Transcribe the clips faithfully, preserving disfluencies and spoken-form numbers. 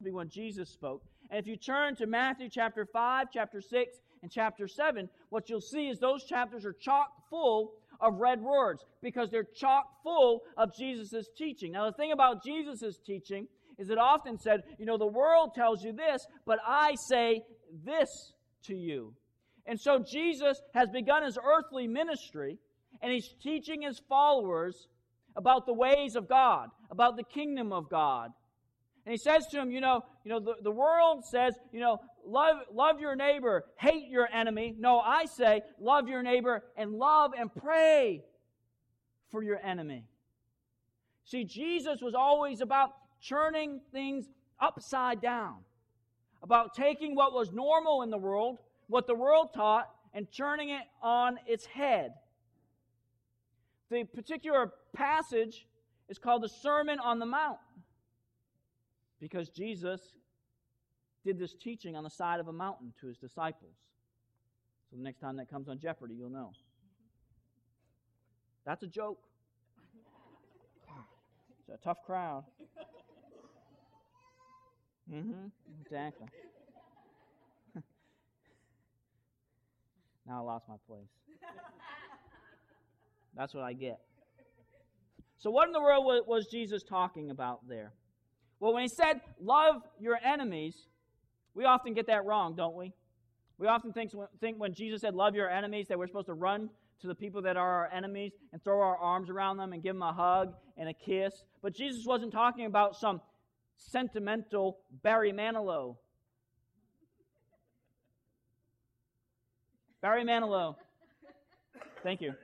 be when Jesus spoke. And if you turn to Matthew chapter five, chapter six, and chapter seven, what you'll see is those chapters are chock full of red words because they're chock full of Jesus' teaching. Now, the thing about Jesus' teaching is it often said, you know, the world tells you this, but I say this to you. And so Jesus has begun his earthly ministry, and he's teaching his followers about the ways of God, about the kingdom of God. And he says to them, you know, you know, the, the world says, you know, love, love your neighbor, hate your enemy. No, I say, love your neighbor and love and pray for your enemy. See, Jesus was always about turning things upside down, about taking what was normal in the world, what the world taught, and turning it on its head. The particular passage is called the Sermon on the Mount, because Jesus did this teaching on the side of a mountain to his disciples. So the next time that comes on Jeopardy, you'll know. That's a joke. It's a tough crowd. Mm-hmm, exactly. Now I lost my place. That's what I get. So what in the world was Jesus talking about there? Well, when he said, love your enemies, we often get that wrong, don't we? We often think, think when Jesus said, love your enemies, that we're supposed to run to the people that are our enemies and throw our arms around them and give them a hug and a kiss. But Jesus wasn't talking about some sentimental Barry Manilow. Barry Manilow. Thank you.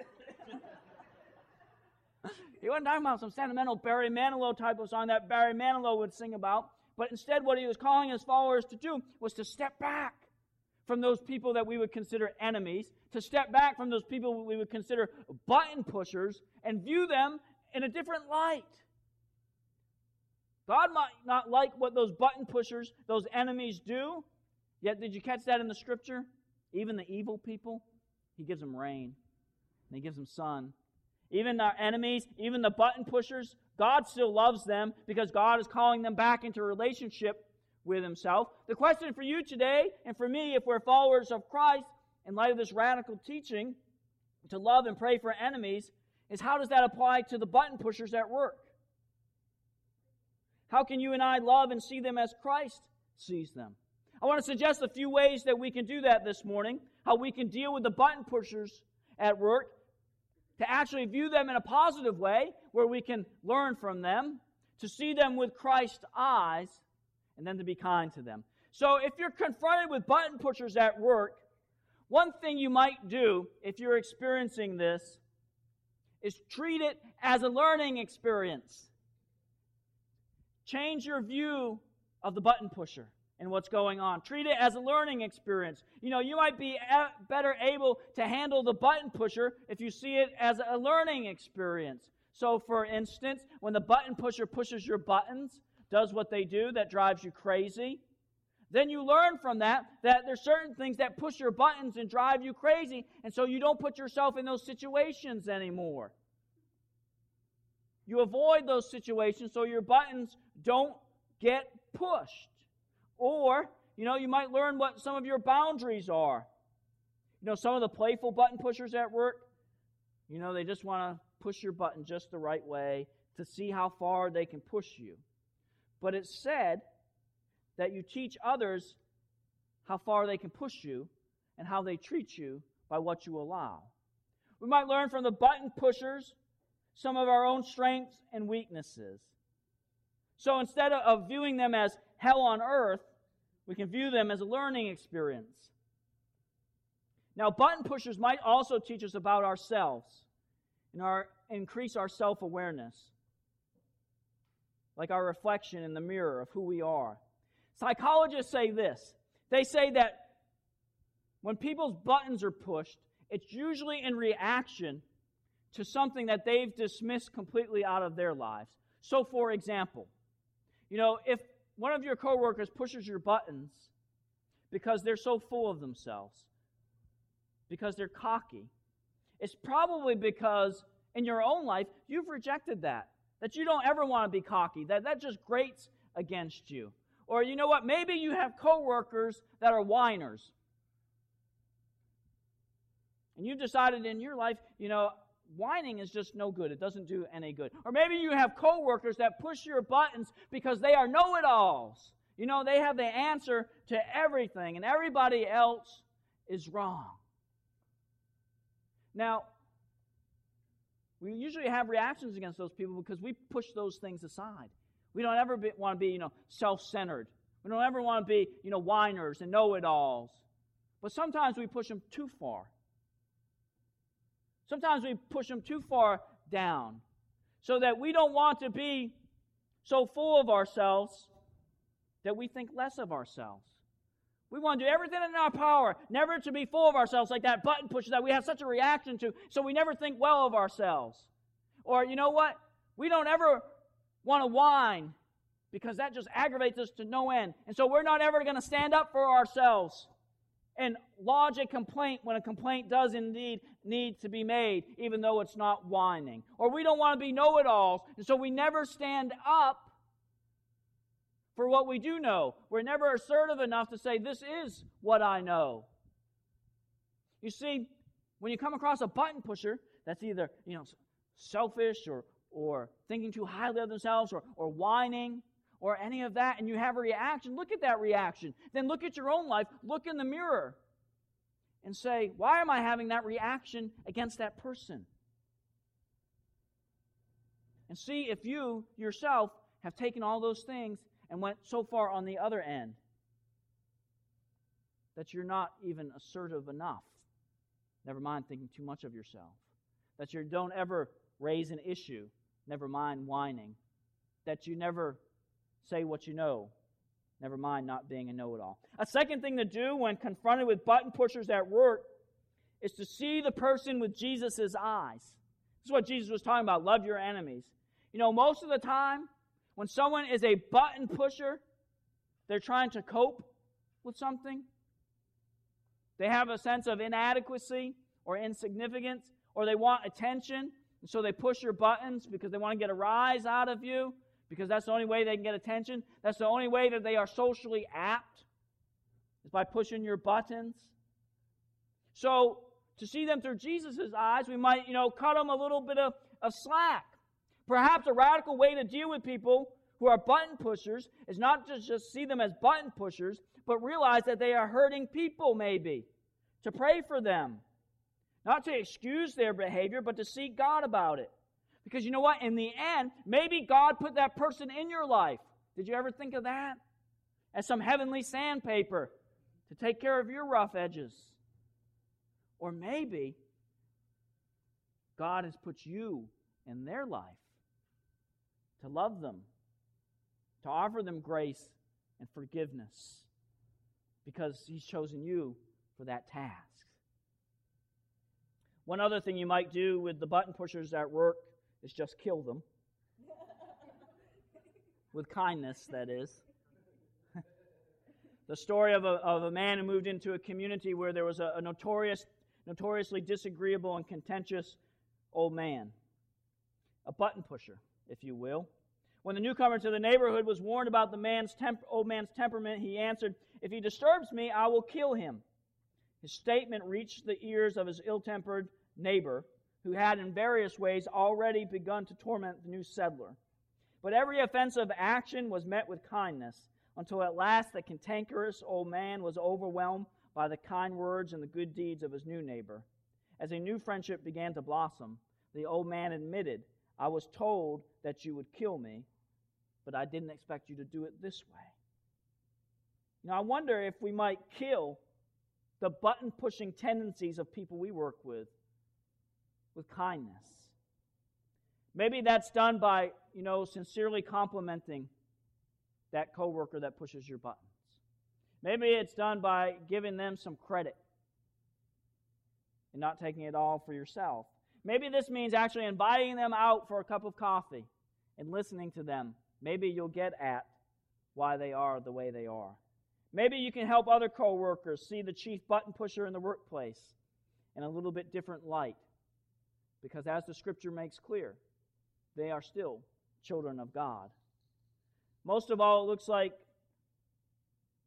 He wasn't talking about some sentimental Barry Manilow type of song that Barry Manilow would sing about. But instead what he was calling his followers to do was to step back from those people that we would consider enemies, to step back from those people we would consider button pushers, and view them in a different light. God might not like what those button pushers, those enemies do, yet did you catch that in the Scripture? Even the evil people, he gives them rain, and he gives them sun. Even our enemies, even the button pushers, God still loves them because God is calling them back into a relationship with himself. The question for you today, and for me, if we're followers of Christ, in light of this radical teaching, to love and pray for enemies, is how does that apply to the button pushers at work? How can you and I love and see them as Christ sees them? I want to suggest a few ways that we can do that this morning, how we can deal with the button pushers at work, to actually view them in a positive way, where we can learn from them, to see them with Christ's eyes, and then to be kind to them. So if you're confronted with button pushers at work, one thing you might do, if you're experiencing this, is treat it as a learning experience. Change your view of the button pusher and what's going on. Treat it as a learning experience. You know, you might be a- better able to handle the button pusher if you see it as a learning experience. So, for instance, when the button pusher pushes your buttons, does what they do that drives you crazy, then you learn from that that there's certain things that push your buttons and drive you crazy, and so you don't put yourself in those situations anymore. You avoid those situations so your buttons don't get pushed. Or, you know, you might learn what some of your boundaries are. You know, some of the playful button pushers at work, you know, they just want to push your button just the right way to see how far they can push you. But it's said that you teach others how far they can push you and how they treat you by what you allow. We might learn from the button pushers some of our own strengths and weaknesses. So instead of viewing them as hell on earth, we can view them as a learning experience. Now, button pushers might also teach us about ourselves and our, increase our self-awareness, like our reflection in the mirror of who we are. Psychologists say this. They say that when people's buttons are pushed, it's usually in reaction to something that they've dismissed completely out of their lives. So, for example, you know, if one of your coworkers pushes your buttons because they're so full of themselves, because they're cocky, it's probably because in your own life you've rejected that, that you don't ever want to be cocky, that that just grates against you. Or you know what? Maybe you have coworkers that are whiners. And you've decided in your life, you know, whining is just no good. It doesn't do any good. Or maybe you have coworkers that push your buttons because they are know-it-alls. You know, they have the answer to everything, and everybody else is wrong. Now, we usually have reactions against those people because we push those things aside. We don't ever be, want to be, you know, self-centered. We don't ever want to be, you know, whiners and know-it-alls. But sometimes we push them too far. Sometimes we push them too far down so that we don't want to be so full of ourselves that we think less of ourselves. We want to do everything in our power, never to be full of ourselves like that button pusher that we have such a reaction to, so we never think well of ourselves. Or, you know what? We don't ever want to whine because that just aggravates us to no end. And so we're not ever going to stand up for ourselves and lodge a complaint when a complaint does indeed need to be made, even though it's not whining. Or we don't want to be know-it-alls, and so we never stand up for what we do know. We're never assertive enough to say, this is what I know. You see, when you come across a button pusher that's either, you know, selfish or, or thinking too highly of themselves or, or whining or any of that, and you have a reaction, look at that reaction. Then look at your own life, look in the mirror, and say, why am I having that reaction against that person? And see if you yourself have taken all those things and went so far on the other end that you're not even assertive enough. Never mind thinking too much of yourself. That you don't ever raise an issue. Never mind whining. That you never say what you know. Never mind not being a know-it-all. A second thing to do when confronted with button pushers at work is to see the person with Jesus' eyes. This is what Jesus was talking about. Love your enemies. You know, most of the time, when someone is a button pusher, they're trying to cope with something. They have a sense of inadequacy or insignificance, or they want attention, and so they push your buttons because they want to get a rise out of you, because that's the only way they can get attention. That's the only way that they are socially apt, is by pushing your buttons. So, to see them through Jesus' eyes, we might, you know, cut them a little bit of, of slack. Perhaps a radical way to deal with people who are button pushers is not to just see them as button pushers, but realize that they are hurting people, maybe. To pray for them. Not to excuse their behavior, but to seek God about it. Because you know what? In the end, maybe God put that person in your life. Did you ever think of that? As some heavenly sandpaper to take care of your rough edges. Or maybe God has put you in their life to love them, to offer them grace and forgiveness, because He's chosen you for that task. One other thing you might do with the button pushers at work is just kill them. With kindness, that is. The story of a, of a man who moved into a community where there was a, a notorious, notoriously disagreeable and contentious old man. A button pusher, if you will. When the newcomer to the neighborhood was warned about the man's temp- old man's temperament, he answered, "If he disturbs me, I will kill him." His statement reached the ears of his ill-tempered neighbor, who had in various ways already begun to torment the new settler. But every offensive action was met with kindness, until at last the cantankerous old man was overwhelmed by the kind words and the good deeds of his new neighbor. As a new friendship began to blossom, the old man admitted, "I was told that you would kill me, but I didn't expect you to do it this way." Now, I wonder if we might kill the button-pushing tendencies of people we work with with kindness. Maybe that's done by, you know, sincerely complimenting that coworker that pushes your buttons. Maybe it's done by giving them some credit and not taking it all for yourself. Maybe this means actually inviting them out for a cup of coffee and listening to them. Maybe you'll get at why they are the way they are. Maybe you can help other coworkers see the chief button pusher in the workplace in a little bit different light. Because as the Scripture makes clear, they are still children of God. Most of all, it looks like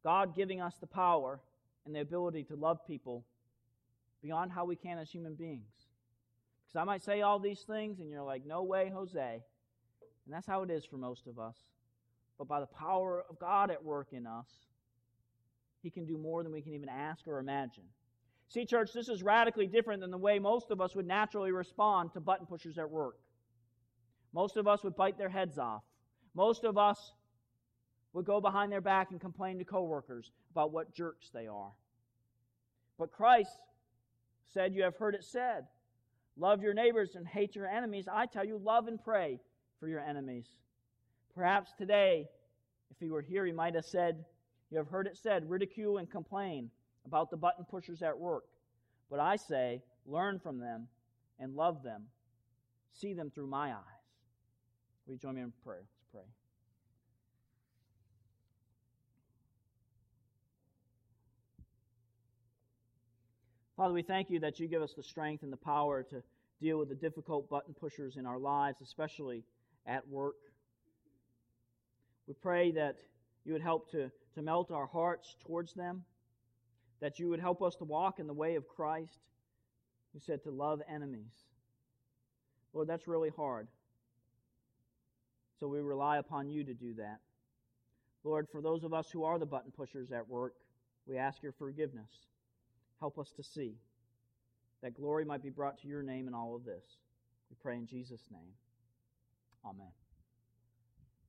God giving us the power and the ability to love people beyond how we can as human beings. Because I might say all these things and you're like, no way, Jose. And that's how it is for most of us. But by the power of God at work in us, He can do more than we can even ask or imagine. See, church, this is radically different than the way most of us would naturally respond to button pushers at work. Most of us would bite their heads off. Most of us would go behind their back and complain to coworkers about what jerks they are. But Christ said, you have heard it said, love your neighbors and hate your enemies. I tell you, love and pray for your enemies. Perhaps today, if He were here, He might have said, you have heard it said, ridicule and complain about the button pushers at work. But I say, learn from them and love them. See them through my eyes. Will you join me in prayer? Let's pray. Father, we thank You that You give us the strength and the power to deal with the difficult button pushers in our lives, especially at work. We pray that You would help to, to melt our hearts towards them, that You would help us to walk in the way of Christ, who said to love enemies. Lord, that's really hard. So we rely upon You to do that. Lord, for those of us who are the button pushers at work, we ask Your forgiveness. Help us to see that glory might be brought to Your name in all of this. We pray in Jesus' name. Amen.